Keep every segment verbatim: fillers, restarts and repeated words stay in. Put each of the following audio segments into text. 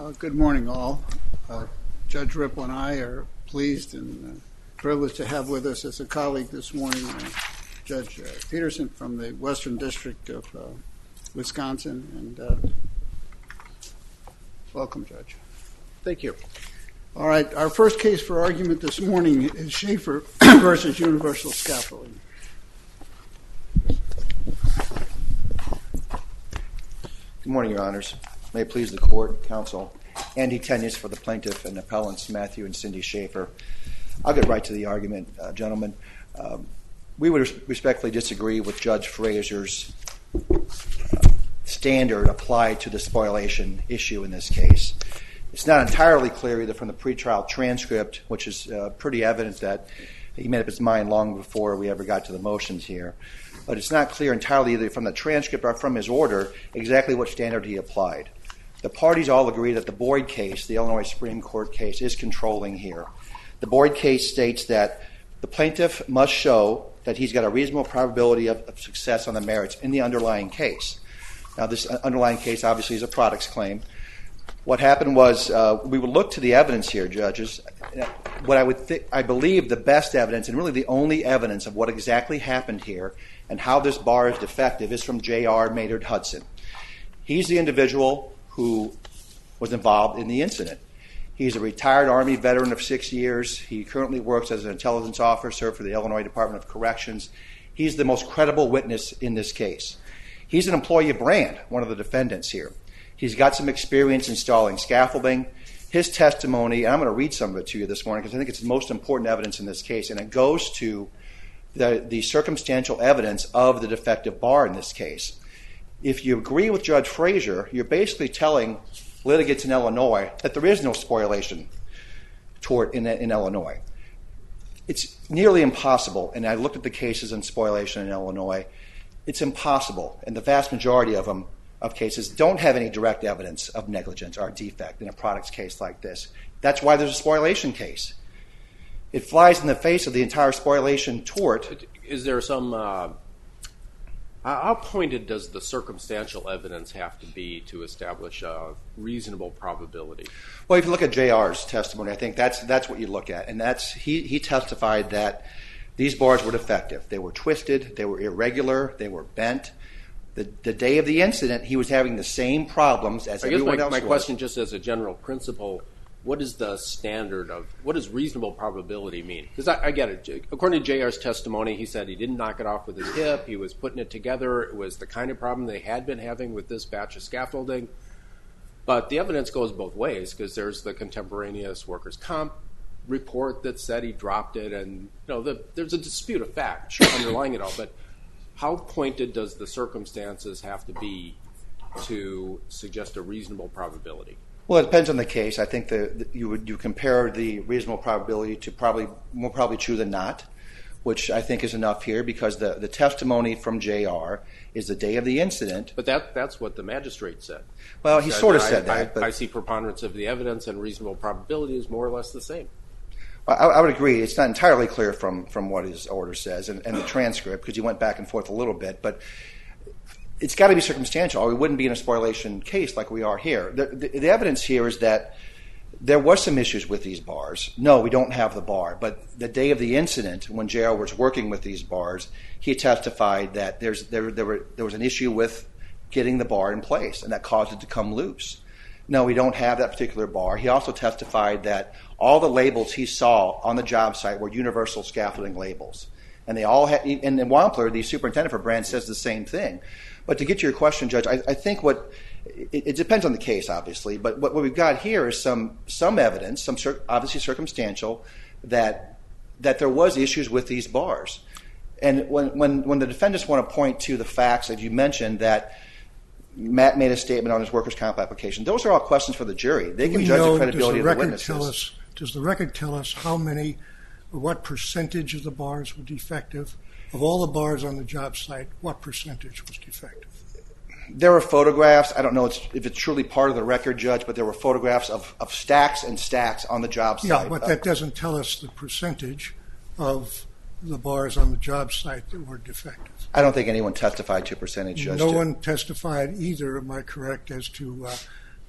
Uh, good morning, all. Uh, Judge Ripple and I are pleased and uh, privileged to have with us as a colleague this morning uh, Judge uh, Peterson from the Western District of uh, Wisconsin. And uh, welcome, Judge. Thank you. All right, our first case for argument this morning is Schaefer versus Universal Scaffolding. Good morning, Your Honors. May it please the Court, Counsel. Andy Tenyus for the plaintiff and appellants Matthew and Cindy Schaefer. I'll get right to the argument, uh, gentlemen. Um, we would respectfully disagree with Judge Frazier's uh, standard applied to the spoliation issue in this case. It's not entirely clear either from the pretrial transcript, which is uh, pretty evident that he made up his mind long before we ever got to the motions here, but it's not clear entirely either from the transcript or from his order exactly what standard he applied. The parties all agree that the Boyd case, the Illinois Supreme Court case, is controlling here. The Boyd case states that the plaintiff must show that he's got a reasonable probability of, of success on the merits in the underlying case. Now, this underlying case obviously is a products claim. What happened was uh, we would look to the evidence here, judges. What I would think, I believe the best evidence and really the only evidence of what exactly happened here and how this bar is defective is from J R Maynard Hudson. He's the individual who was involved in the incident. He's a retired Army veteran of six years. He currently works as an intelligence officer for the Illinois Department of Corrections. He's the most credible witness in this case. He's an employee of Brand, one of the defendants here. He's got some experience installing scaffolding. His testimony, and I'm going to read some of it to you this morning because I think it's the most important evidence in this case, and it goes to the, the circumstantial evidence of the defective bar in this case. If you agree with Judge Frazier, you're basically telling litigants in Illinois that there is no spoliation tort in, in Illinois. It's nearly impossible, and I looked at the cases in spoliation in Illinois. It's impossible, and the vast majority of them, of cases, don't have any direct evidence of negligence or defect in a products case like this. That's why there's a spoliation case. It flies in the face of the entire spoliation tort. Is there some... Uh... How pointed does the circumstantial evidence have to be to establish a reasonable probability? Well, if you look at J R's testimony, I think that's that's what you look at. And that's he, he testified that these bars were defective. They were twisted, they were irregular, they were bent. The, the day of the incident, he was having the same problems as I guess everyone my, else my was. question, just as a general principle, what is the standard of, what does reasonable probability mean? Because I, I get it. According to J R's testimony, he said he didn't knock it off with his hip. He was putting it together. It was the kind of problem they had been having with this batch of scaffolding. But the evidence goes both ways because there's the contemporaneous workers' comp report that said he dropped it. And you know, the, there's a dispute of fact underlying it all. But how pointed does the circumstances have to be to suggest a reasonable probability? Well, it depends on the case. I think that you would you compare the reasonable probability to probably more probably true than not, which I think is enough here because the, the testimony from J R is the day of the incident. But that that's what the magistrate said. Well, he, he sort of said I, that. I, but I see preponderance of the evidence and reasonable probability is more or less the same. I, I would agree. It's not entirely clear from, from what his order says and, and the transcript because he went back and forth a little bit, but it's got to be circumstantial, or we wouldn't be in a spoliation case like we are here. The, the, the evidence here is that there was some issues with these bars. No, we don't have the bar. But the day of the incident, when J R was working with these bars, he testified that there's, there, there, were, there was an issue with getting the bar in place, and that caused it to come loose. No, we don't have that particular bar. He also testified that all the labels he saw on the job site were universal scaffolding labels. And they all had, and Wampler, the superintendent for Brand, says the same thing. But to get to your question, Judge, I, I think what it, it depends on the case, obviously. But what, what we've got here is some some evidence, some cir- obviously circumstantial, that that there was issues with these bars. And when when when the defendants want to point to the facts that you mentioned that Matt made a statement on his workers' comp application, those are all questions for the jury. They can judge the credibility of the witnesses. Tell us, does the record tell us how many, or what percentage of the bars were defective? Of all the bars on the job site, what percentage was defective? There were photographs. I don't know if it's truly part of the record, Judge, but there were photographs of, of stacks and stacks on the job site. Yeah, but that doesn't tell us the percentage of the bars on the job site that were defective. I don't think anyone testified to a percentage, Judge. No one testified either, am I correct, as to uh,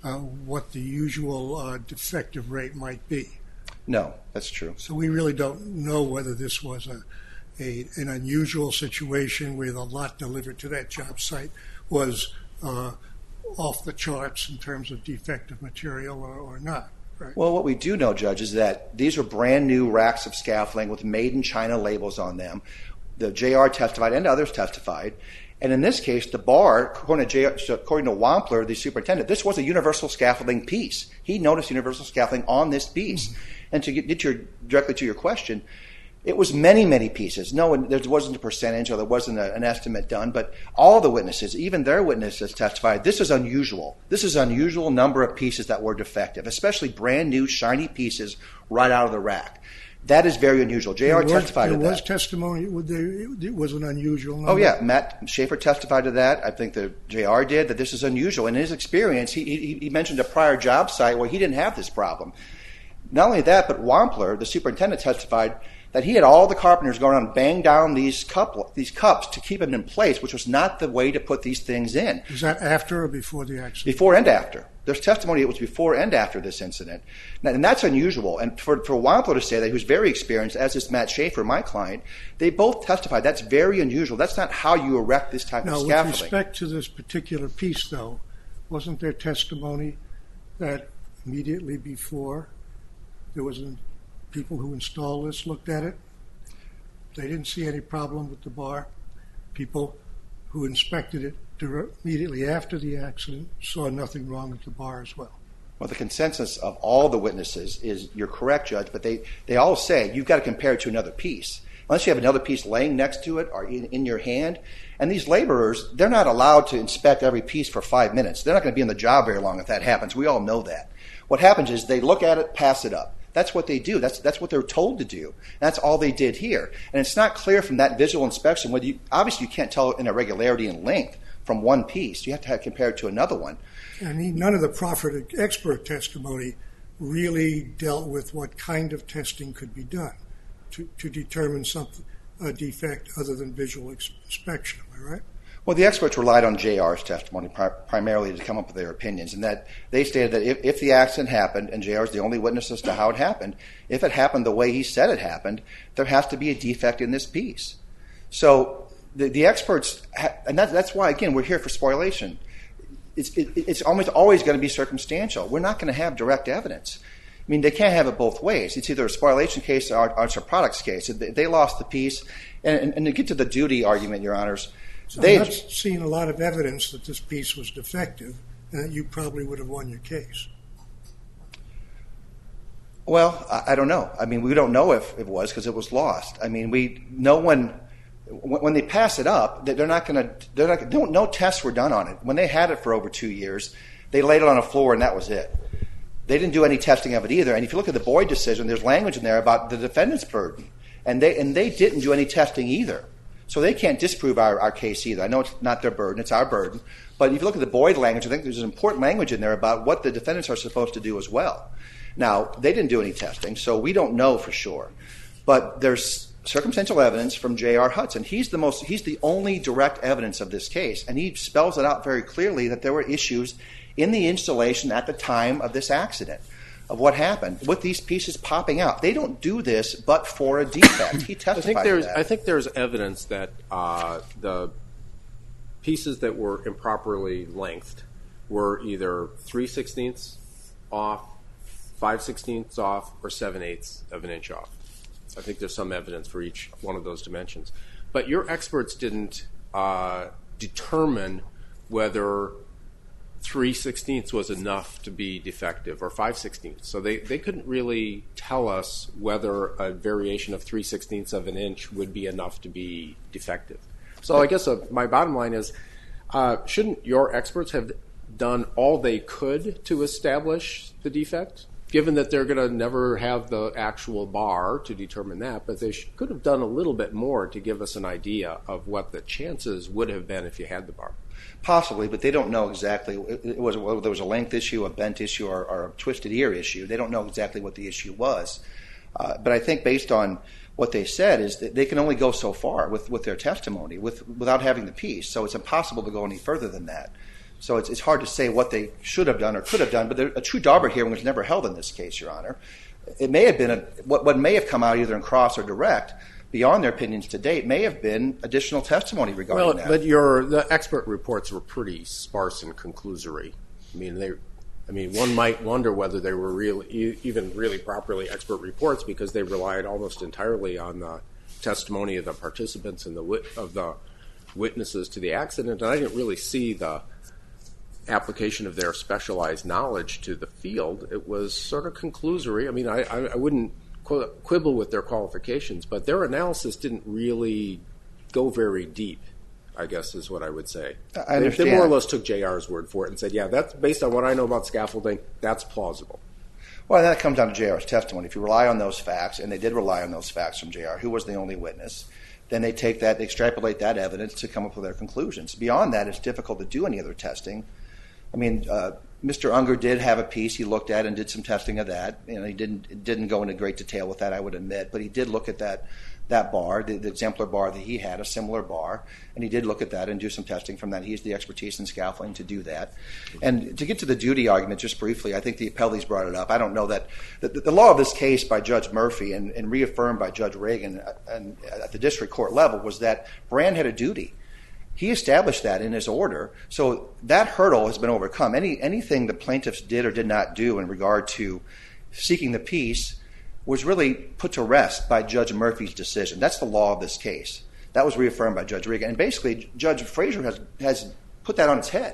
uh, what the usual uh, defective rate might be. No, that's true. So we really don't know whether this was a, a an unusual situation where the lot delivered to that job site was uh, off the charts in terms of defective material or, or not. Right? Well, what we do know, Judge, is that these are brand new racks of scaffolding with made in China labels on them. The J R testified and others testified. And in this case, the bar, according to, J R, according to Wampler, the superintendent, this was a universal scaffolding piece. He noticed universal scaffolding on this piece. Mm-hmm. And to get, get your, directly to your question, it was many, many pieces. No, there wasn't a percentage or there wasn't a, an estimate done, but all the witnesses, even their witnesses testified, this is unusual. This is an unusual number of pieces that were defective, especially brand new, shiny pieces right out of the rack. That is very unusual. J R testified to that. There was testimony. It was an unusual number. Oh, yeah. Matt Schaefer testified to that. I think the J R did, that this is unusual. In his experience, he, he, he mentioned a prior job site where he didn't have this problem. Not only that, but Wampler, the superintendent, testified that he had all the carpenters go around and bang down these, cup, these cups to keep them in place, which was not the way to put these things in. Was that after or before the accident? Before and after. There's testimony it was before and after this incident. Now, and that's unusual. And for, for Wampler to say that he was very experienced, as is Matt Schaefer, my client, they both testified that's very unusual. That's not how you erect this type now, of scaffolding. With respect to this particular piece, though, wasn't there testimony that immediately before there was a, people who installed this looked at it? They didn't see any problem with the bar. People who inspected it immediately after the accident saw nothing wrong with the bar as well. Well, the consensus of all the witnesses is, you're correct, Judge, but they, they all say you've got to compare it to another piece. Unless you have another piece laying next to it or in, in your hand. And these laborers, they're not allowed to inspect every piece for five minutes. They're not going to be in the job very long if that happens. We all know that. What happens is they look at it, pass it up. That's what they do. That's that's what they're told to do. That's all they did here. And it's not clear from that visual inspection whether you, obviously you can't tell an irregularity in length from one piece. You have to have compare it to another one. And none of the proffered expert testimony really dealt with what kind of testing could be done to, to determine something, a defect other than visual inspection. Am I right? Well, the experts relied on J R's testimony pri- primarily to come up with their opinions, and that they stated that if, if the accident happened, and J R is the only witness as to how it happened, if it happened the way he said it happened, there has to be a defect in this piece. So the, the experts, ha- and that, that's why, again, we're here for spoliation. It's, it, it's almost always going to be circumstantial. We're not going to have direct evidence. I mean, they can't have it both ways. It's either a spoliation case or, or it's a products case. They, they lost the piece. And, and, and to get to the duty argument, Your Honors, So they I'm not seeing a lot of evidence that this piece was defective and that you probably would have won your case. Well, I, I don't know. I mean, we don't know if it was because it was lost. I mean, we no one when, when they pass it up, they're not going to. They're not. They don't, no tests were done on it. When they had it for over two years, they laid it on a floor and that was it. They didn't do any testing of it either. And if you look at the Boyd decision, there's language in there about the defendant's burden, and they and they didn't do any testing either. So they can't disprove our, our case either. I know it's not their burden, it's our burden. But if you look at the Boyd language, I think there's an important language in there about what the defendants are supposed to do as well. Now, they didn't do any testing, so we don't know for sure. But there's circumstantial evidence from J R Hudson. He's the most, he's the only direct evidence of this case, and he spells it out very clearly that there were issues in the installation at the time of this accident, of what happened with these pieces popping out. They don't do this but for a defect. He testified I think there's, to that. I think there's evidence that uh, the pieces that were improperly lengthed were either three sixteenths off, five sixteenths off, or seven eighths of an inch off. I think there's some evidence for each one of those dimensions. But your experts didn't uh, determine whether three sixteenths was enough to be defective, or five sixteenths. So they, they couldn't really tell us whether a variation of three sixteenths of an inch would be enough to be defective. So I guess uh, my bottom line is, uh, shouldn't your experts have done all they could to establish the defect? Given that they're going to never have the actual bar to determine that, but they sh- could have done a little bit more to give us an idea of what the chances would have been if you had the bar. Possibly, but they don't know exactly. It was whether there was a length issue, a bent issue, or, or a twisted ear issue. They don't know exactly what the issue was. Uh, but I think based on what they said is that they can only go so far with, with their testimony with, without having the piece. So it's impossible to go any further than that. So it's, it's hard to say what they should have done or could have done, but there, a true Daubert hearing was never held in this case, Your Honor. It may have been, a, what, what may have come out either in cross or direct, beyond their opinions to date, may have been additional testimony regarding well, that. But your the expert reports were pretty sparse and conclusory. I mean, they, I mean, one might wonder whether they were really, even really properly expert reports because they relied almost entirely on the testimony of the participants and the wit, of the witnesses to the accident, and I didn't really see the application of their specialized knowledge to the field. It was sort of conclusory. I mean, I, I, I wouldn't quibble with their qualifications, but their analysis didn't really go very deep, I guess is what I would say. I understand. They more or less took J R's word for it and said, yeah, that's based on what I know about scaffolding, that's plausible. Well, that comes down to J R's testimony. If you rely on those facts, and they did rely on those facts from J R, who was the only witness, then they take that, they extrapolate that evidence to come up with their conclusions. Beyond that, it's difficult to do any other testing. I mean, uh, Mister Unger did have a piece he looked at and did some testing of that. You know, he didn't didn't go into great detail with that, I would admit, but he did look at that that bar, the, the exemplar bar that he had, a similar bar, and he did look at that and do some testing from that. He has the expertise in scaffolding to do that. And to get to the duty argument, just briefly, I think the appellees brought it up. I don't know that the, the law of this case by Judge Murphy and, and reaffirmed by Judge Reagan and at the district court level was that Brand had a duty. He established that in his order, so that hurdle has been overcome. Any anything the plaintiffs did or did not do in regard to seeking the peace was really put to rest by Judge Murphy's decision. That's the law of this case. That was reaffirmed by Judge Reagan, and basically Judge Frazier has has put that on its head.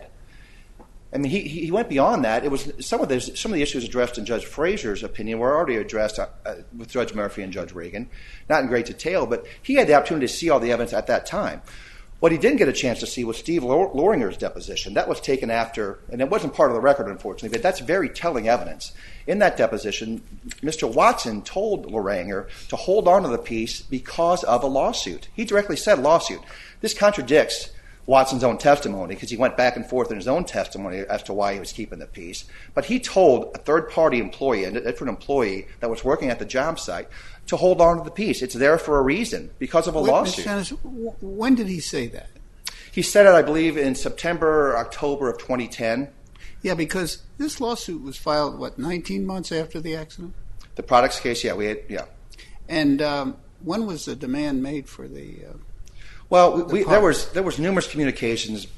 I mean, he he went beyond that. It was some of the some of the issues addressed in Judge Frazier's opinion were already addressed uh, with Judge Murphy and Judge Reagan, not in great detail, but he had the opportunity to see all the evidence at that time. What he didn't get a chance to see was Steve Loringer's deposition. That was taken after, and it wasn't part of the record, unfortunately, but that's very telling evidence. In that deposition, Mister Watson told Loringer to hold on to the piece because of a lawsuit. He directly said lawsuit. This contradicts Watson's own testimony because he went back and forth in his own testimony as to why he was keeping the piece. But he told a third-party employee, a different employee that was working at the job site, to hold on to the piece. It's there for a reason, because of a Wait, lawsuit. Mister Dennis, when did he say that? He said it, I believe, in September or October of twenty ten. Yeah, because this lawsuit was filed, what, nineteen months after the accident? The products case, yeah, we had, yeah. And um, when was the demand made for the? Uh, well, the we, there was there was numerous communications.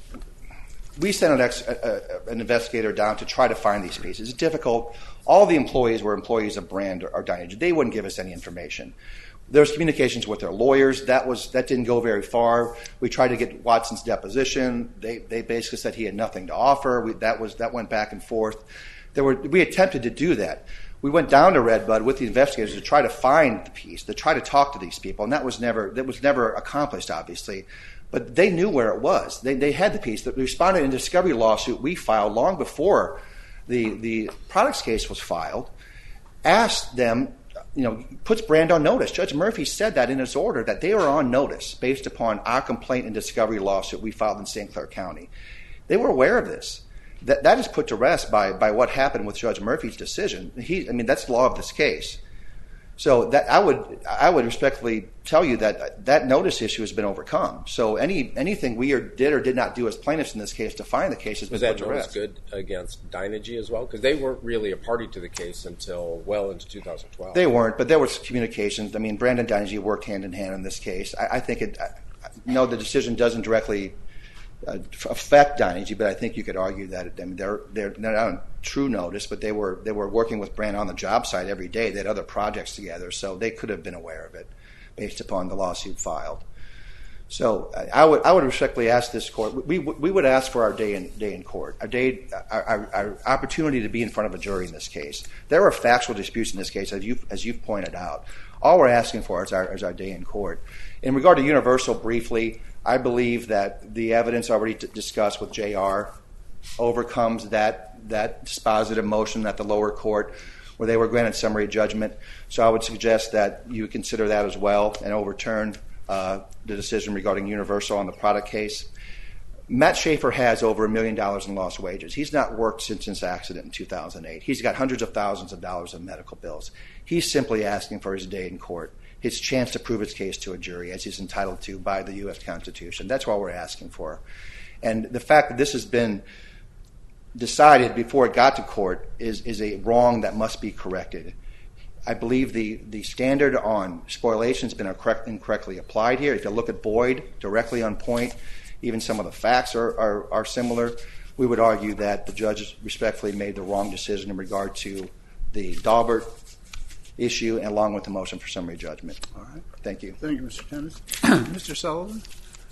We sent an, ex, uh, an investigator down to try to find these pieces. It's difficult. All the employees were employees of Brand or, or Dynegy. They wouldn't give us any information. There was communications with their lawyers. That was that didn't go very far. We tried to get Watson's deposition. They they basically said he had nothing to offer. We, that was that went back and forth. There were we attempted to do that. We went down to Redbud with the investigators to try to find the piece, to try to talk to these people, and that was never that was never accomplished, obviously. But they knew where it was. They they had the piece. They responded in a discovery lawsuit we filed long before the the products case was filed. Asked them, you know, puts Brand on notice. Judge Murphy said that in his order that they were on notice based upon our complaint and discovery lawsuit we filed in Saint Clair County. They were aware of this. That that is put to rest by by what happened with Judge Murphy's decision. He, I mean, that's the law of this case. So that I would I would respectfully tell you that that notice issue has been overcome. So any anything we or did or did not do as plaintiffs in this case to find the case has been put to rest. Was that notice good against Dynegy as well? Because they weren't really a party to the case until well into two thousand twelve. They weren't, but there was communications. I mean, Brand and Dynegy worked hand in hand in this case. I, I think it. I, no, the decision doesn't directly uh, affect Dynegy, but I think you could argue that it, I mean, they're they're not on true notice, but they were they were working with Brand on the job site every day. They had other projects together, so they could have been aware of it based upon the lawsuit filed. So I would I would respectfully ask this court. We we would ask for our day in day in court, our day our, our, our opportunity to be in front of a jury in this case. There are factual disputes in this case, as you as you've pointed out. All we're asking for is our is our day in court. In regard to Universal, briefly, I believe that the evidence already t- discussed with J R overcomes that that dispositive motion at the lower court where they were granted summary judgment. So I would suggest that you consider that as well and overturn uh, the decision regarding Universal on the product case. Matt Schaefer has over a million dollars in lost wages. He's not worked since this accident in two thousand eight. He's got hundreds of thousands of dollars in medical bills. He's simply asking for his day in court, his chance to prove his case to a jury as he's entitled to by the U S Constitution. That's what we're asking for. And the fact that this has been decided before it got to court is, is a wrong that must be corrected. I believe the, the standard on spoliation has been correct, incorrectly applied here. If you look at Boyd, directly on point, even some of the facts are, are, are similar. We would argue that the judges respectfully made the wrong decision in regard to the Daubert issue and along with the motion for summary judgment. All right. Thank you. Thank you, Mister Tennis. Mister Sullivan?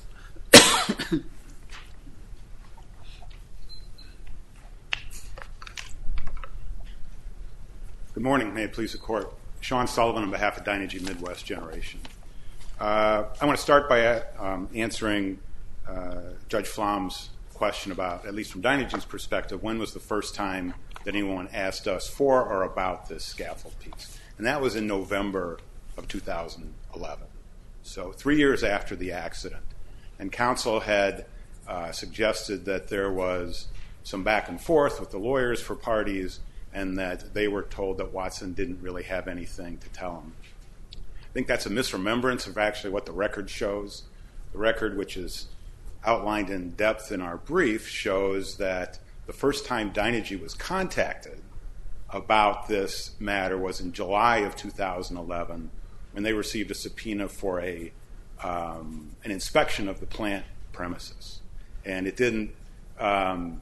Good morning. May it please the Court. Sean Sullivan on behalf of Dynegy Midwest Generation. Uh, I want to start by uh, um, answering uh, Judge Flom's question about, at least from Dynegy's perspective, when was the first time that anyone asked us for or about this scaffold piece. And that was in November of two thousand eleven, so three years after the accident. And counsel had uh, suggested that there was some back and forth with the lawyers for parties and that they were told that Watson didn't really have anything to tell them. I think that's a misremembrance of actually what the record shows. The record, which is outlined in depth in our brief, shows that the first time Dynegy was contacted about this matter was in July of two thousand eleven when they received a subpoena for a um, an inspection of the plant premises. And it didn't um,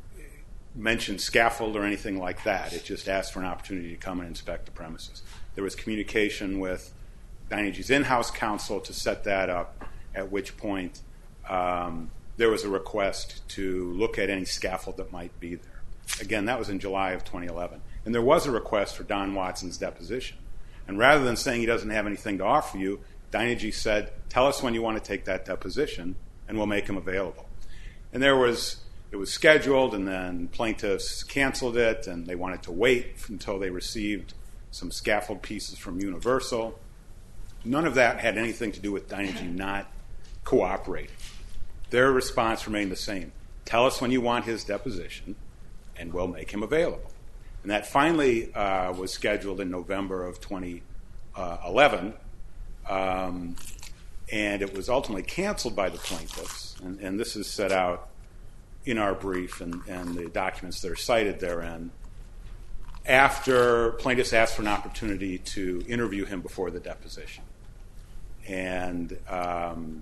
mention scaffold or anything like that. It just asked for an opportunity to come and inspect the premises. There was communication with Dynegy's in-house counsel to set that up, at which point um, there was a request to look at any scaffold that might be there. Again, that was in July of twenty eleven. And there was a request for Don Watson's deposition. And rather than saying he doesn't have anything to offer you, Dynegy said, tell us when you want to take that deposition and we'll make him available. And there was, it was scheduled, and then plaintiffs canceled it, and they wanted to wait until they received some scaffold pieces from Universal. None of that had anything to do with Dynegy not cooperating. Their response remained the same. Tell us when you want his deposition, and we'll make him available. And that finally uh, was scheduled in November of twenty eleven, um, and it was ultimately canceled by the plaintiffs. And, and this is set out in our brief and, and the documents that are cited therein, after plaintiffs asked for an opportunity to interview him before the deposition. And um,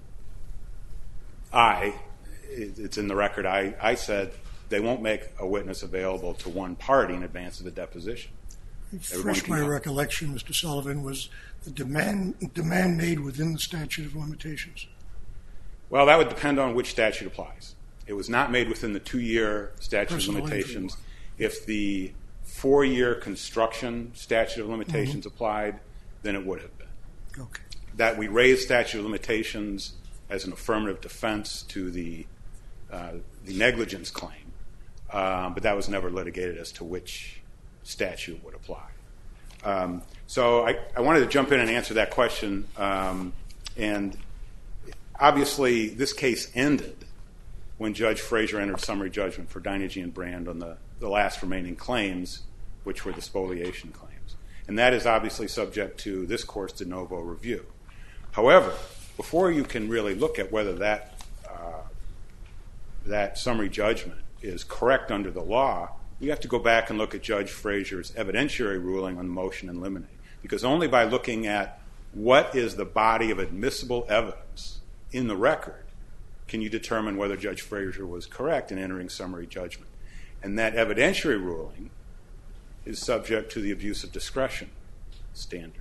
I, it, it's in the record, I, I said they won't make a witness available to one party in advance of the deposition. Fresh my recollection, Mister Sullivan, was the demand demand made within the statute of limitations. Well, that would depend on which statute applies. It was not made within the two-year statute Personal of limitations. injury. If the four-year construction statute of limitations Mm-hmm. applied, then it would have been. Okay. That we raised statute of limitations as an affirmative defense to the uh, the negligence claim, um, but that was never litigated as to which statute would apply. Um, so I, I wanted to jump in and answer that question. Um, and obviously, this case ended when Judge Frazier entered summary judgment for Dynegy and Brand on the, the last remaining claims, which were the spoliation claims. And that is obviously subject to this court's de novo review. However, before you can really look at whether that uh, that summary judgment is correct under the law, you have to go back and look at Judge Frazier's evidentiary ruling on the motion in limine. Because only by looking at what is the body of admissible evidence in the record can you determine whether Judge Frazier was correct in entering summary judgment. And that evidentiary ruling is subject to the abuse of discretion standard.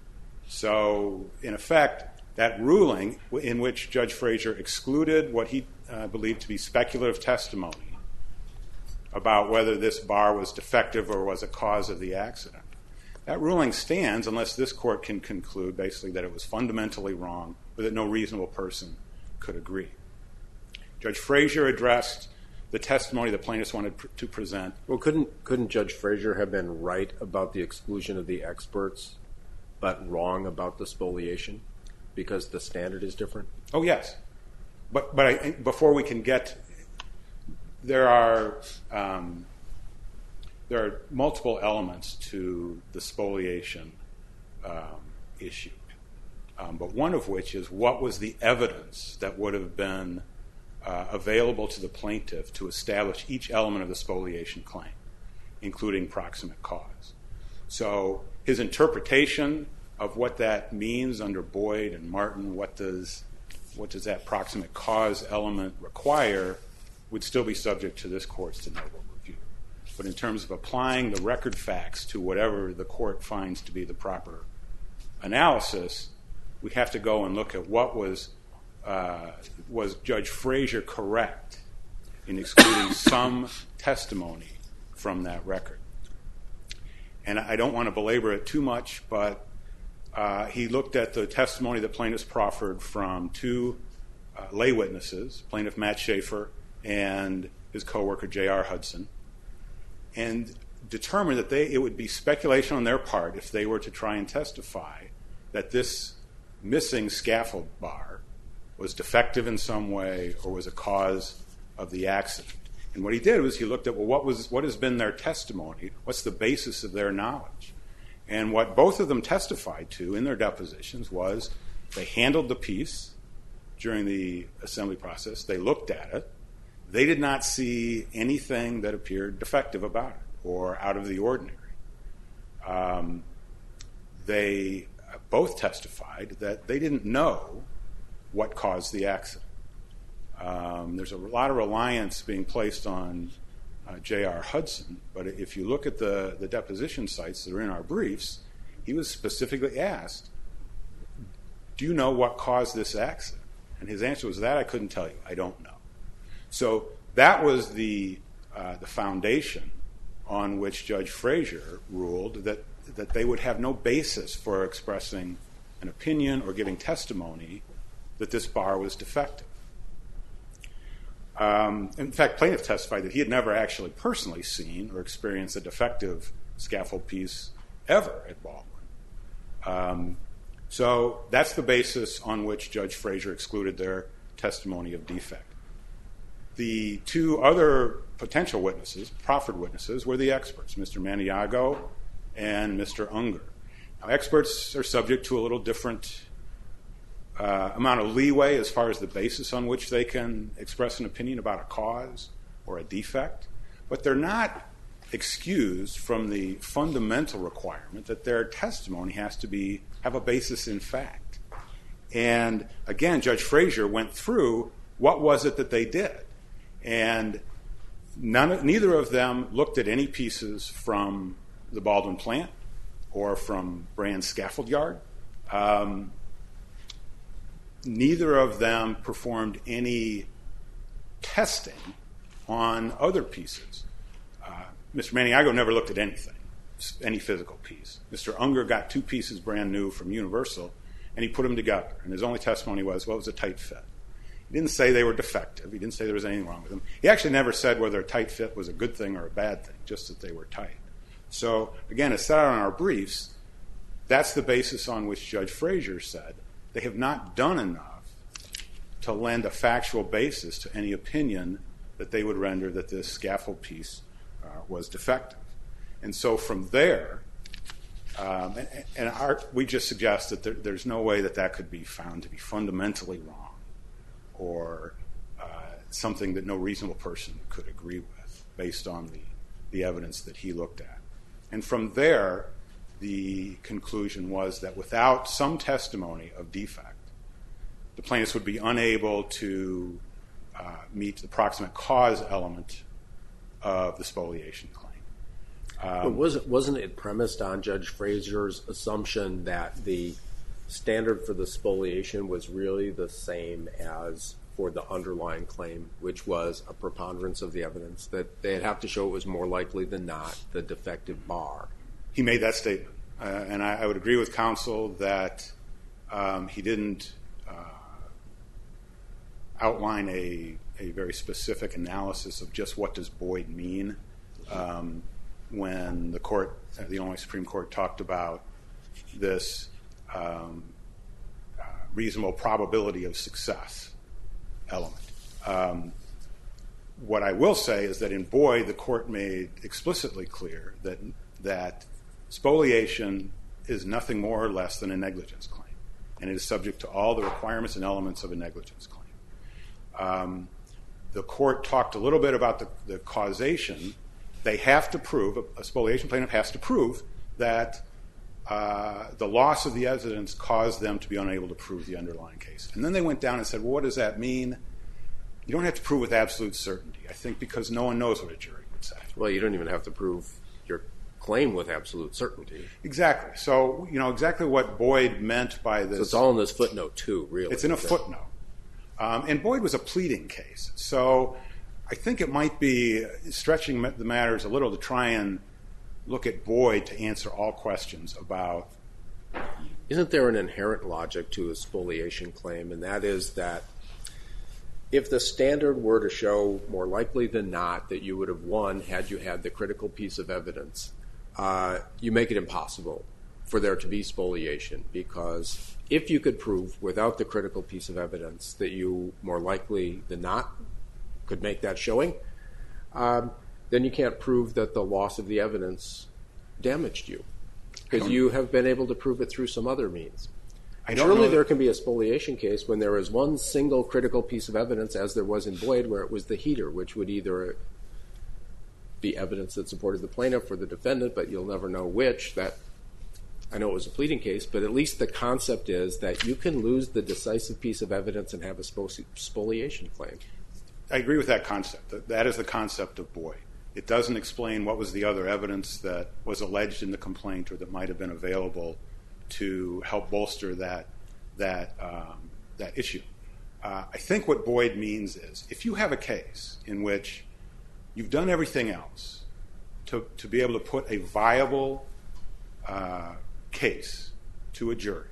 So, in effect, that ruling in which Judge Frazier excluded what he uh, believed to be speculative testimony about whether this bar was defective or was a cause of the accident, that ruling stands unless this court can conclude basically that it was fundamentally wrong or that no reasonable person could agree. Judge Frazier addressed the testimony the plaintiffs wanted pr- to present. Well, couldn't couldn't Judge Frazier have been right about the exclusion of the experts, but wrong about the spoliation because the standard is different? Oh, yes. But but I, before we can get, there are um, there are multiple elements to the spoliation um, issue. Um, but one of which is what was the evidence that would have been uh, available to the plaintiff to establish each element of the spoliation claim, including proximate cause. So his interpretation of what that means under Boyd and Martin, what does what does that proximate cause element require, would still be subject to this court's de novo review. But in terms of applying the record facts to whatever the court finds to be the proper analysis, we have to go and look at what was uh, was Judge Frazier correct in excluding some testimony from that record. And I don't want to belabor it too much, but uh, he looked at the testimony that plaintiffs proffered from two uh, lay witnesses, plaintiff Matt Schaefer and his coworker J R Hudson, and determined that they, it would be speculation on their part if they were to try and testify that this missing scaffold bar was defective in some way or was a cause of the accident. And what he did was he looked at, well, what was what has been their testimony? What's the basis of their knowledge? And what both of them testified to in their depositions was they handled the piece during the assembly process. They looked at it. They did not see anything that appeared defective about it or out of the ordinary. Um, they both testified that they didn't know what caused the accident. Um, there's a lot of reliance being placed on uh, J R Hudson, but if you look at the, the deposition sites that are in our briefs, he was specifically asked, do you know what caused this accident? And his answer was, that I couldn't tell you. I don't know. So that was the, uh, the foundation on which Judge Frazier ruled that, that they would have no basis for expressing an opinion or giving testimony that this bar was defective. Um, in fact, plaintiff testified that he had never actually personally seen or experienced a defective scaffold piece ever at Baldwin. Um, so that's the basis on which Judge Frazier excluded their testimony of defect. The two other potential witnesses, proffered witnesses, were the experts, Mister Maniago and Mister Unger. Now, experts are subject to a little different Uh, amount of leeway as far as the basis on which they can express an opinion about a cause or a defect, but they're not excused from the fundamental requirement that their testimony has to be have a basis in fact. And again, Judge Frazier went through what was it that they did, and none, neither of them looked at any pieces from the Baldwin plant or from Brand's scaffold yard. Um, Neither of them performed any testing on other pieces. Uh, Mister Maniago never looked at anything, any physical piece. Mister Unger got two pieces brand new from Universal, and he put them together. And his only testimony was, well, it was a tight fit. He didn't say they were defective. He didn't say there was anything wrong with them. He actually never said whether a tight fit was a good thing or a bad thing, just that they were tight. So, again, as set out in our briefs, that's the basis on which Judge Frazier said they have not done enough to lend a factual basis to any opinion that they would render that this scaffold piece uh, was defective. And so from there, um, and, and our, we just suggest that there, there's no way that that could be found to be fundamentally wrong or uh, something that no reasonable person could agree with based on the, the evidence that he looked at. And from there, the conclusion was that without some testimony of defect, the plaintiffs would be unable to uh, meet the proximate cause element of the spoliation claim. Um, but wasn't, wasn't it premised on Judge Frazier's assumption that the standard for the spoliation was really the same as for the underlying claim, which was a preponderance of the evidence, that they'd have to show it was more likely than not the defective bar? He made that statement, uh, and I, I would agree with counsel that um, he didn't uh, outline a, a very specific analysis of just what does Boyd mean um, when the court, uh, the Illinois Supreme Court, talked about this um, uh, reasonable probability of success element. Um, what I will say is that in Boyd, the court made explicitly clear that that spoliation is nothing more or less than a negligence claim, and it is subject to all the requirements and elements of a negligence claim. Um, the court talked a little bit about the, the causation. They have to prove, a spoliation plaintiff has to prove that uh, the loss of the evidence caused them to be unable to prove the underlying case. And then they went down and said, well, what does that mean? You don't have to prove with absolute certainty, I think, because no one knows what a jury would say. Well, you don't even have to prove your claim with absolute certainty. Exactly. So, you know, exactly what Boyd meant by this. So it's all in this footnote, too, really. It's in a footnote. Um, and Boyd was a pleading case. So I think it might be stretching the matters a little to try and look at Boyd to answer all questions about. Isn't there an inherent logic to a spoliation claim, and that is that if the standard were to show more likely than not that you would have won had you had the critical piece of evidence, uh, you make it impossible for there to be spoliation, because if you could prove without the critical piece of evidence that you more likely than not could make that showing, um, then you can't prove that the loss of the evidence damaged you, because you have been able to prove it through some other means. I don't Surely know there can be a spoliation case when there is one single critical piece of evidence, as there was in Boyd, where it was the heater, which would either be evidence that supported the plaintiff or the defendant, but you'll never know which. That I know it was a pleading case, but at least the concept is that you can lose the decisive piece of evidence and have a spoliation claim. I agree with that concept. That is the concept of Boyd. It doesn't explain what was the other evidence that was alleged in the complaint or that might have been available to help bolster that that um, that issue. Uh, I think what Boyd means is if you have a case in which you've done everything else to to be able to put a viable uh, case to a jury,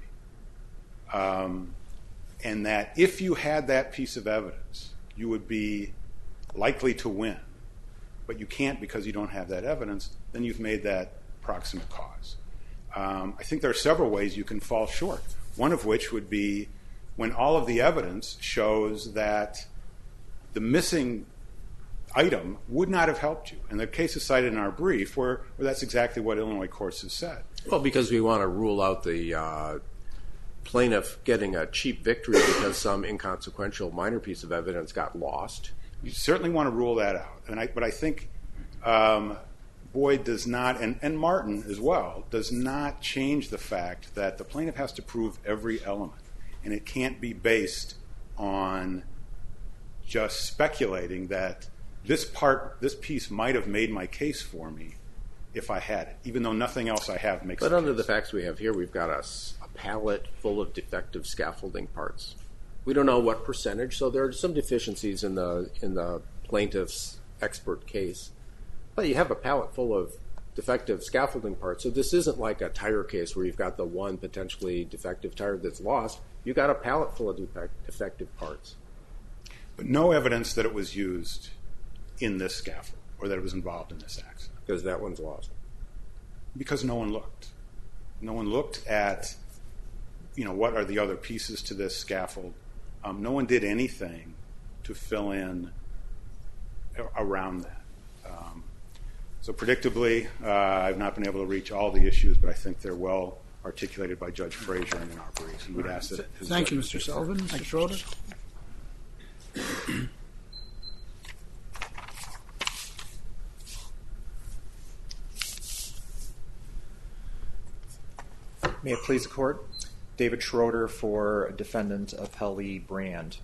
um, and that if you had that piece of evidence, you would be likely to win, but you can't because you don't have that evidence, then you've made that proximate cause. Um, I think there are several ways you can fall short, one of which would be when all of the evidence shows that the missing item would not have helped you. And the case is cited in our brief where, where that's exactly what Illinois courts have said. Well, because we want to rule out the uh, plaintiff getting a cheap victory because some inconsequential minor piece of evidence got lost. You certainly want to rule that out. And I, but I think um, Boyd does not, and, and Martin as well, does not change the fact that the plaintiff has to prove every element. And it can't be based on just speculating that this part, this piece might have made my case for me if I had it, even though nothing else I have makes it. But under the facts we have here, we've got a, a pallet full of defective scaffolding parts. We don't know what percentage, so there are some deficiencies in the in the plaintiff's expert case. But you have a pallet full of defective scaffolding parts, so this isn't like a tire case where you've got the one potentially defective tire that's lost. You've got a pallet full of defect, defective parts. But no evidence that it was used in this scaffold or that it was involved in this accident. Because that one's lost. Because no one looked. No one looked at, you know, what are the other pieces to this scaffold. Um, no one did anything to fill in around that. Um, so predictably, uh, I've not been able to reach all the issues, but I think they're well articulated by Judge Frazier and in our briefs. And we'd ask that his Thank you, Mister Sullivan. Mister Schroeder. May it please the Court. David Schroeder for defendant Apelli Brand.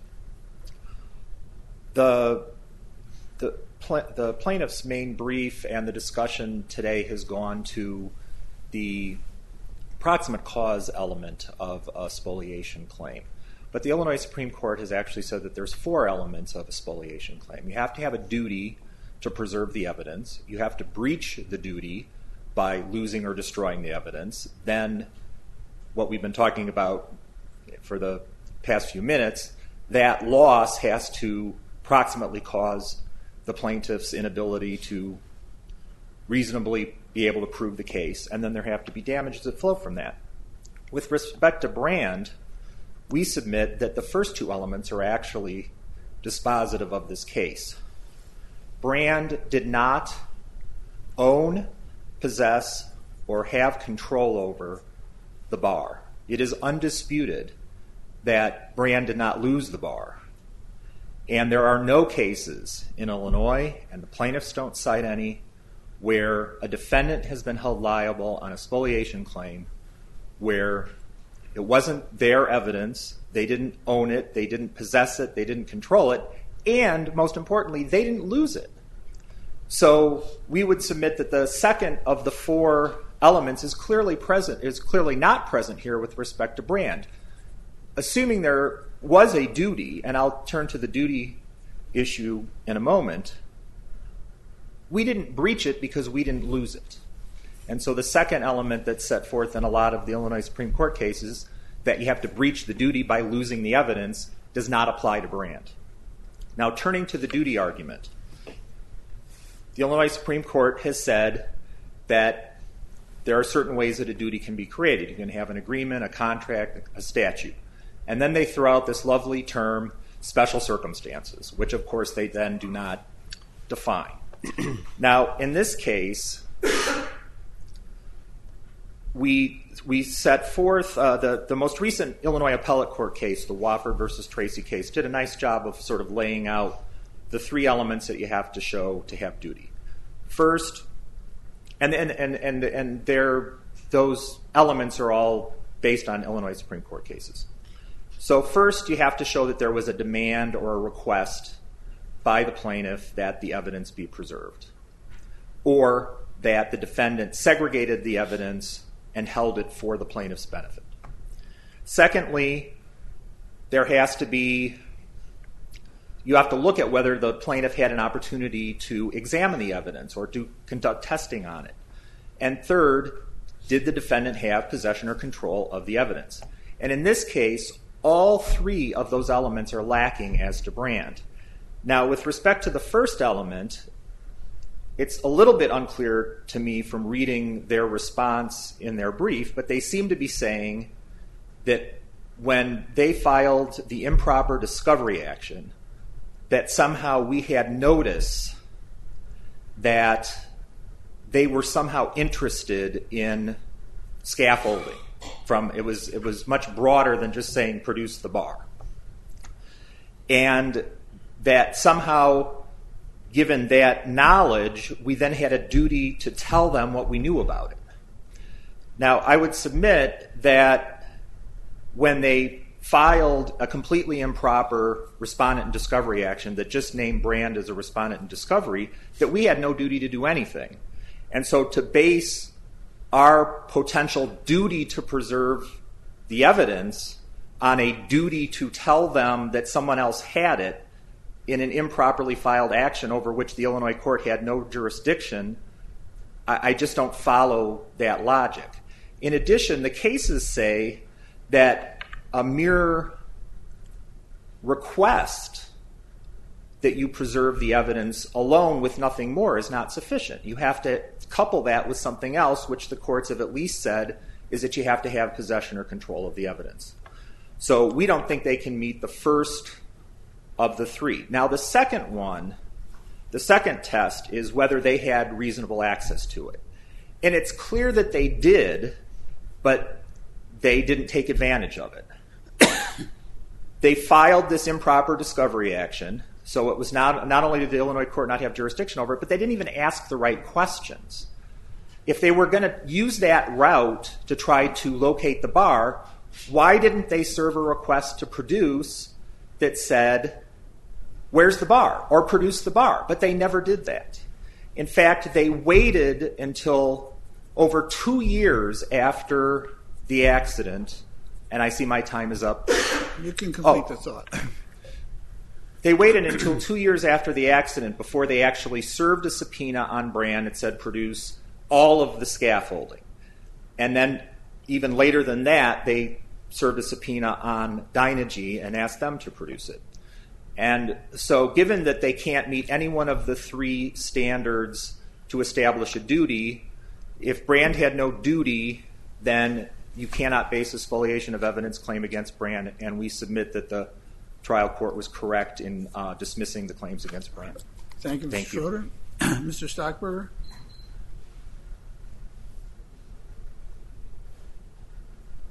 The, the, pl- the plaintiff's main brief and the discussion today has gone to the proximate cause element of a spoliation claim. But the Illinois Supreme Court has actually said that there's four elements of a spoliation claim. You have to have a duty to preserve the evidence. You have to breach the duty by losing or destroying the evidence. Then what we've been talking about for the past few minutes, that loss has to proximately cause the plaintiff's inability to reasonably be able to prove the case, and then there have to be damages that flow from that. With respect to Brand, we submit that the first two elements are actually dispositive of this case. Brand did not own, possess, or have control over the bar. It is undisputed that Brand did not lose the bar. And there are no cases in Illinois, and the plaintiffs don't cite any, where a defendant has been held liable on a spoliation claim where it wasn't their evidence, they didn't own it, they didn't possess it, they didn't control it, and most importantly, they didn't lose it. So we would submit that the second of the four elements is clearly present, is clearly not present here with respect to Brand. Assuming there was a duty, and I'll turn to the duty issue in a moment, we didn't breach it because we didn't lose it. And so the second element that's set forth in a lot of the Illinois Supreme Court cases, that you have to breach the duty by losing the evidence, does not apply to Brand. Now, turning to the duty argument, the Illinois Supreme Court has said that there are certain ways that a duty can be created. You can have an agreement, a contract, a statute. And then they throw out this lovely term, special circumstances, which of course they then do not define. Now, in this case, we we set forth uh, the, the most recent Illinois appellate court case, the Wofford versus Tracy case, did a nice job of sort of laying out the three elements that you have to show to have duty. First, and and and and, and they're, those elements are all based on Illinois Supreme Court cases. So first, you have to show that there was a demand or a request by the plaintiff that the evidence be preserved, or that the defendant segregated the evidence and held it for the plaintiff's benefit. Secondly, there has to be, you have to look at whether the plaintiff had an opportunity to examine the evidence or to conduct testing on it. And third, did the defendant have possession or control of the evidence? And in this case, all three of those elements are lacking as to Brand. Now, with respect to the first element, it's a little bit unclear to me from reading their response in their brief, but they seem to be saying that when they filed the improper discovery action, that somehow we had notice that they were somehow interested in scaffolding. From it was it was much broader than just saying produce the bar, and that somehow, given that knowledge, we then had a duty to tell them what we knew about it. Now, I would submit that when they filed a completely improper respondent in discovery action that just named Brand as a respondent in discovery, that we had no duty to do anything. And so to base our potential duty to preserve the evidence on a duty to tell them that someone else had it in an improperly filed action over which the Illinois court had no jurisdiction, I, I just don't follow that logic. In addition, the cases say that a mere request that you preserve the evidence alone with nothing more is not sufficient. You have to couple that with something else, which the courts have at least said is that you have to have possession or control of the evidence. So we don't think they can meet the first of the three. Now, the second one, the second test is whether they had reasonable access to it. And it's clear that they did, but they didn't take advantage of it. They filed this improper discovery action, so it was not, not only did the Illinois court not have jurisdiction over it, but they didn't even ask the right questions. If they were going to use that route to try to locate the bar, why didn't they serve a request to produce that said, where's the bar, or produce the bar? But they never did that. In fact, they waited until over two years after the accident, and I see my time is up. You can complete Oh. the thought. They waited until two years after the accident before they actually served a subpoena on Brand that said produce all of the scaffolding. And then even later than that, they served a subpoena on Dynegy and asked them to produce it. And so given that they can't meet any one of the three standards to establish a duty, if Brand had no duty, then you cannot base a spoliation of evidence claim against Brand, and we submit that the trial court was correct in uh, dismissing the claims against Brand. Thank you, Mister Thank you. Schroeder. Mister Stockberger?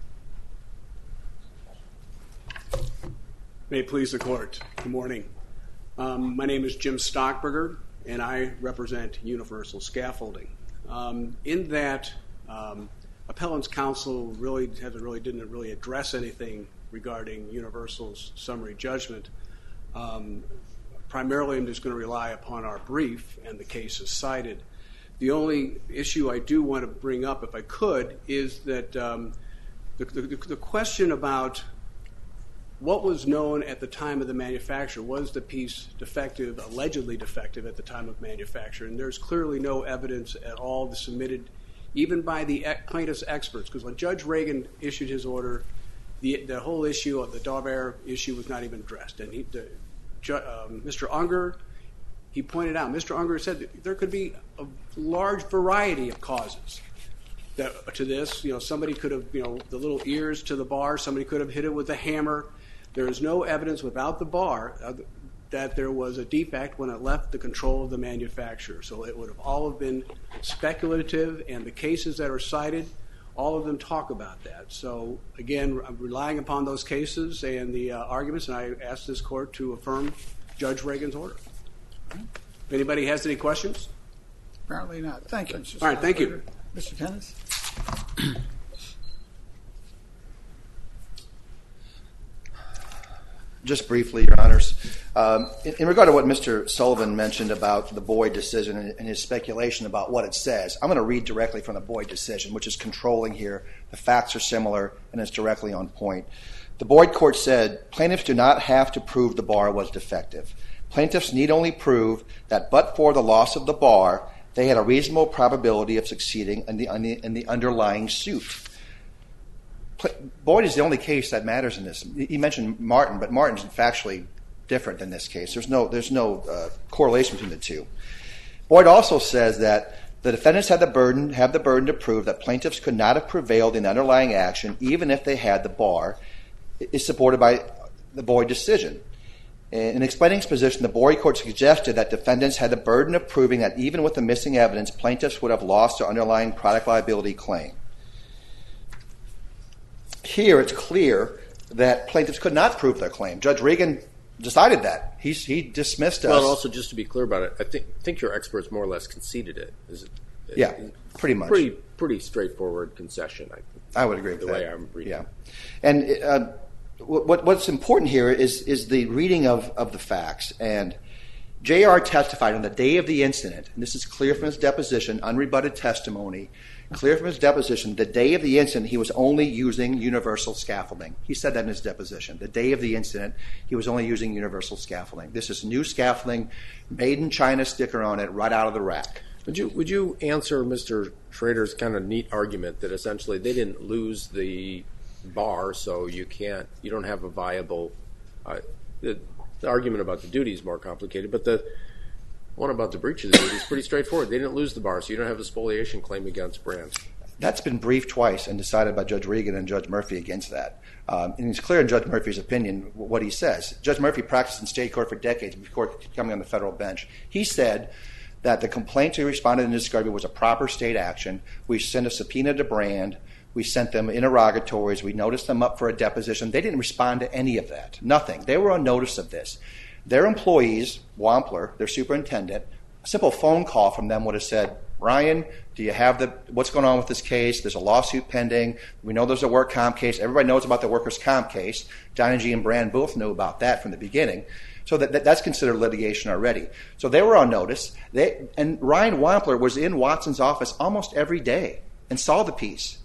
May it please the court. Good morning. Um, my name is Jim Stockberger, and I represent Universal Scaffolding. Um, in that, um, Appellant's counsel really hasn't really didn't really address anything regarding Universal's summary judgment. Um, primarily, I'm just going to rely upon our brief and the cases cited. The only issue I do want to bring up, if I could, is that um, the, the, the question about what was known at the time of the manufacture. Was the piece defective, allegedly defective at the time of manufacture? And there's clearly no evidence at all submitted, even by the plaintiff's experts, because when Judge Reagan issued his order, the, the whole issue of the Daubert issue was not even addressed. And he, the, um, Mister Unger, he pointed out, Mister Unger said that there could be a large variety of causes that, to this. You know, somebody could have, you know, the little ears to the bar, somebody could have hit it with a hammer. There is no evidence without the bar uh, that there was a defect when it left the control of the manufacturer. So it would have all have been speculative, and the cases that are cited, all of them talk about that. So again, I'm relying upon those cases and the uh, arguments, and I ask this court to affirm Judge Reagan's order. If anybody has any questions? Apparently not. Thank you, Mister All right, thank you. Mister Tennis? Just briefly, Your Honors, um, in, in regard to what Mister Sullivan mentioned about the Boyd decision and, and his speculation about what it says, I'm going to read directly from the Boyd decision, which is controlling here. The facts are similar, and it's directly on point. The Boyd court said, plaintiffs do not have to prove the bar was defective. Plaintiffs need only prove that but for the loss of the bar, they had a reasonable probability of succeeding in the, in the underlying suit. Boyd is the only case that matters in this. He mentioned Martin, but Martin's factually different than this case. There's no, there's no uh, correlation between the two. Boyd also says that the defendants had the burden, have the burden to prove that plaintiffs could not have prevailed in the underlying action even if they had the bar, is supported by the Boyd decision. In explaining his position, the Boyd court suggested that defendants had the burden of proving that even with the missing evidence, plaintiffs would have lost their underlying product liability claim. Here, it's clear that plaintiffs could not prove their claim. Judge Reagan decided that. He's, he dismissed us. Well, also, just to be clear about it, I think think your experts more or less conceded it. Is it? Yeah, pretty much. Pretty pretty straightforward concession, I think. I would agree with the that. way I'm reading. Yeah, and uh, what what's important here is is the reading of, of the facts. And J R testified on the day of the incident, and this is clear from his deposition, unrebutted testimony. Clear from his deposition, the day of the incident, he was only using universal scaffolding. He said that in his deposition. The day of the incident, he was only using universal scaffolding. This is new scaffolding, made in China sticker on it, right out of the rack. Would you would you answer Mister Schrader's kind of neat argument that essentially they didn't lose the bar, so you can't, you don't have a viable. Uh, the, the argument about the duty is more complicated, but the one about the breach of the duty is pretty straightforward. They didn't lose the bar, so you don't have a spoliation claim against Brands. That's been briefed twice and decided by Judge Reagan and Judge Murphy against that. Um, and it's clear in Judge Murphy's opinion what he says. Judge Murphy practiced in state court for decades before coming on the federal bench. He said that the complaint he responded in discovery was a proper state action. We sent a subpoena to Brand. We sent them interrogatories. We noticed them up for a deposition. They didn't respond to any of that. Nothing. They were on notice of this. Their employees, Wampler, their superintendent, a simple phone call from them would have said, Ryan, do you have the, what's going on with this case? There's a lawsuit pending. We know there's a work comp case. Everybody knows about the workers' comp case. Dynegy and Brand both knew about that from the beginning. So that, that, that's considered litigation already. So they were on notice. They, and Ryan Wampler was in Watson's office almost every day and saw the piece.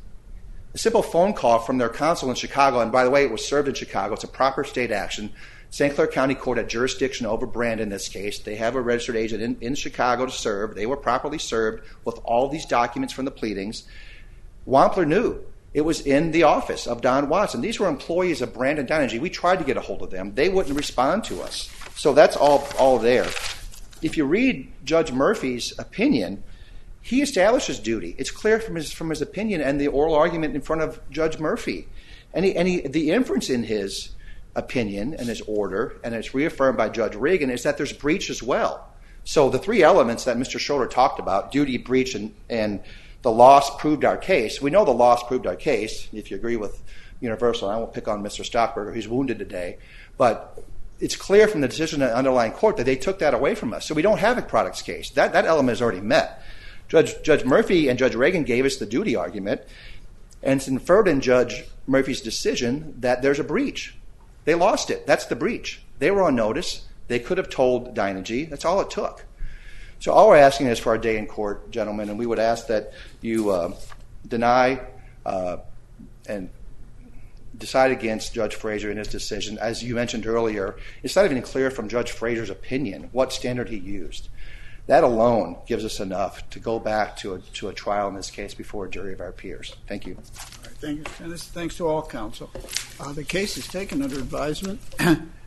A simple phone call from their counsel in Chicago, and by the way, it was served in Chicago. It's a proper state action. Saint Clair County Court had jurisdiction over Brand in this case. They have a registered agent in, in Chicago to serve. They were properly served with all these documents from the pleadings. Wampler knew. It was in the office of Don Watson. These were employees of Brand and Dynegy. We tried to get a hold of them. They wouldn't respond to us. So that's all, all there. If you read Judge Murphy's opinion, he establishes duty. It's clear from his, from his opinion and the oral argument in front of Judge Murphy. And, he, and he, the inference in his opinion and his order, and it's reaffirmed by Judge Reagan, is that there's breach as well. So the three elements that Mister Schroeder talked about, duty, breach, and, and the loss proved our case. We know the loss proved our case. If you agree with Universal, I won't pick on Mister Stockberger. He's wounded today. But it's clear from the decision of the underlying court that they took that away from us. So we don't have a products case. That, that element is already met. Judge, Judge Murphy and Judge Reagan gave us the duty argument, and it's inferred in Judge Murphy's decision that there's a breach. They lost it. That's the breach. They were on notice. They could have told Dynegy. That's all it took. So all we're asking is for a day in court, gentlemen, and we would ask that you uh, deny uh, and decide against Judge Frazier in his decision. As you mentioned earlier, it's not even clear from Judge Frazier's opinion what standard he used. That alone gives us enough to go back to a, to a trial in this case before a jury of our peers. Thank you. All right, thank you, Dennis. Thanks to all counsel. Uh, the case is taken under advisement.